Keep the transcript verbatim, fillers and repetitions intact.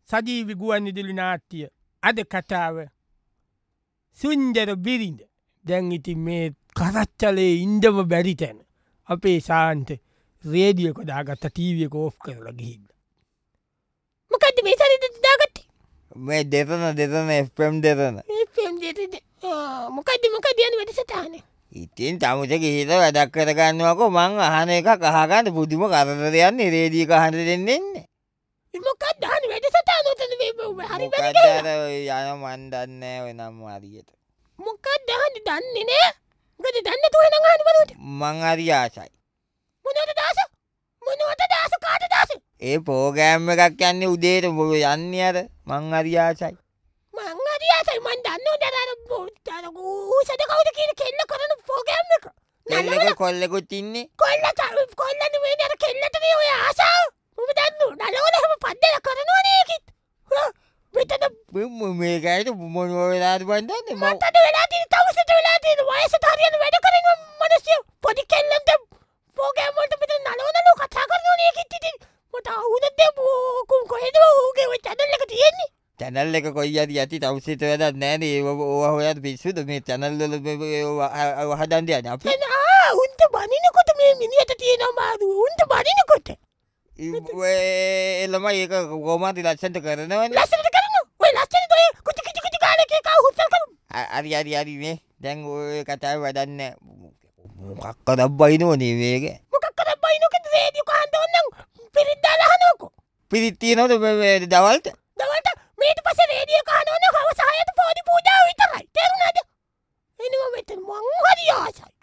සජීවි ගුවන්විදුලි නාට්‍ය අද කතාව සුන්දර බිරිඳ. දැන් ඉතින් මේ කරච්චලේ ඉන්ඩම බැරි තැන අපේ සාන්ත රේඩියක දාගත්ත ටීවියක ඕෆ් කරලා ගිහිල්ල. මොකක්ද මේ සරිත දාගත්තේ? මේ දෙතන දෙතන එෆ්එම් දෙතන. එෆ්එම් දෙතන. මොකක්ද මොකක්ද යන්නේ වැඩසටහනේ? ඉතින් තමුස ගිහිල්ල වැඩක් කරගන්නවකෝ මං අහන එකක් අහගන්න පුදුම කරදරයක් යන්නේ රේඩියෝ එක අහන්න දෙන්නේ නැහැ. මොකක්ද අහන්නේ වැඩසටහන උතන මේ හරි වැඩ මොකක්ද අර යන මන් දන්නේ නැහැ ඔය නම් හරියට. මොකක්ද අහන්නේ දන්නේ නැහැ? මොකද දන්නේ නැතුව එනං අහන්නේ බලන්න. මං හරි ආසයි. මොනවද දාස? මොනවද දාස කාට දාස? ඒ ප්‍රෝග්‍රෑම් එකක් යන්නේ උදේට යන්නේ අර මං හරි ආසයි. මං හරි ආසයි මං දන්නවද අර අර ඌසද කවුද කියන කෙල්ල කරන ප්‍රෝග්‍රෑම් එක? කෙල්ලෙකුත් කොල්ලෙකුත් ඉන්නේ. කොල්ල කොල්ලනේ මේ අර කෙල්ලටනේ ඔය ආසාව. ඔබ දන්නව නලවල හැම පද්දල කරනවනේ ඒකිට. මෙතන මේකයිද මොනව වෙලාද බන් දන්නේ මට වෙලා තියෙන තවසට වෙලා තියෙන වයසට හරියන වැඩ කරන මිනිස්සු පොඩි කෙල්ලන්ට ප්‍රෝග්‍රෑම් වලට මෙතන නලවනලු කතා කරනවනේ ඒකිට ඉතින් මට අහුනද කො කොහෙද ඌගේ ඔය channel එක තියෙන්නේ? channel එක කොයි යටි යටි තවසිත වැඩක් නැහැ නේ ඕවා හොයද්දි පිස්සුද මේ channel වල හදන්න යන්නේ අපි ආ උන්ට බනිනකොට මේ මිනිහට තියෙනවා මාරු උන්ට බනිනකොට ඒ ළමයි ඒක කොහොමද ලස්සනට කරනවනේ ලස්සනට කරනවා ඔය ලස්සනට ඔය කුටි කුටි කුටි ගාලා එක හුස්සල් කරමු හරි හරි හරි මේ දැන් ඔය කතාව වැඩක් නැහැ මොකක් කරක් බයිනෝනේ මේක මොකක් කරක් බයිනෝකද රේඩියෝ කහන්න ඕනනම් පිරිත් දාලා අහනකො පිරිත් තියනවද දවල්ට දවල්ට මේට පස්සේ රේඩියෝ කහන්න ඕන හවස හයට පොඩි පූජාව විතරයි තේරුණාද එනවා මෙතන මං හරි ආසයි